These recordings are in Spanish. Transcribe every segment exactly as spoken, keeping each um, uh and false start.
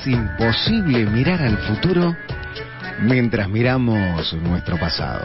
imposible mirar al futuro mientras miramos nuestro pasado.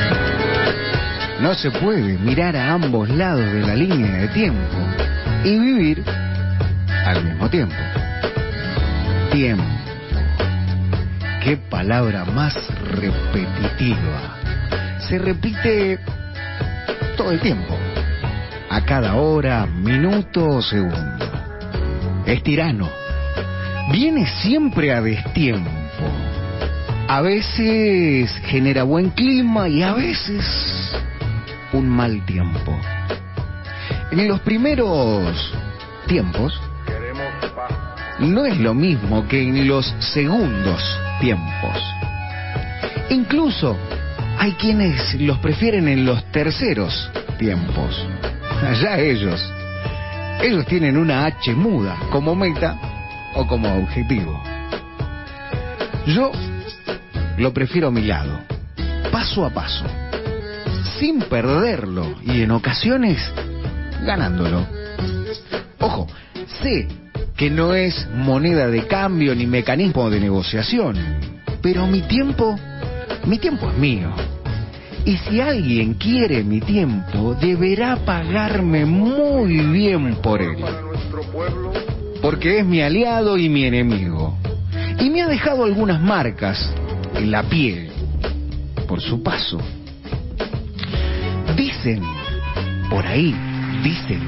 No se puede mirar a ambos lados de la línea de tiempo y vivir al mismo tiempo. Tiempo. Qué palabra más repetitiva. Se repite todo el tiempo, a cada hora, minuto o segundo. Es tirano. Viene siempre a destiempo. A veces genera buen clima y a veces un mal tiempo. En los primeros tiempos no es lo mismo que en los segundos tiempos. Incluso hay quienes los prefieren en los terceros tiempos. Allá ellos. Ellos tienen una H muda como meta o como objetivo. Yo lo prefiero a mi lado, paso a paso, sin perderlo y en ocasiones ganándolo. Ojo, sé que no es moneda de cambio ni mecanismo de negociación, pero mi tiempo, mi tiempo es mío. Y si alguien quiere mi tiempo, deberá pagarme muy bien por él. Porque es mi aliado y mi enemigo. Y me ha dejado algunas marcas en la piel por su paso. Dicen, por ahí, dicen,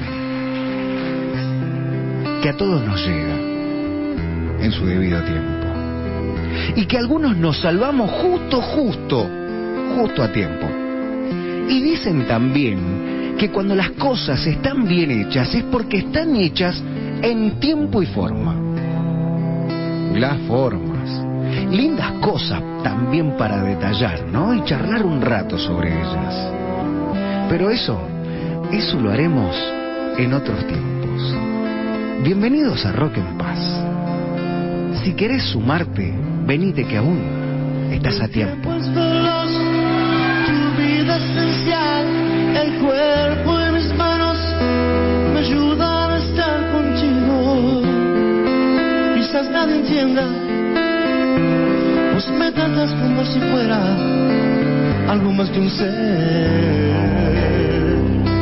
que a todos nos llega en su debido tiempo. Y que algunos nos salvamos justo, justo, justo a tiempo. Y dicen también que cuando las cosas están bien hechas es porque están hechas en tiempo y forma. Las formas, lindas cosas también para detallar, ¿no? Y charlar un rato sobre ellas. Pero eso, eso lo haremos en otros tiempos. Bienvenidos a Rock en Paz. Si querés sumarte, venite que aún estás a tiempo. Esencial, el cuerpo en mis manos me ayudan a estar contigo. Quizás nadie entienda, pues me tratas como si fuera algo más que un ser.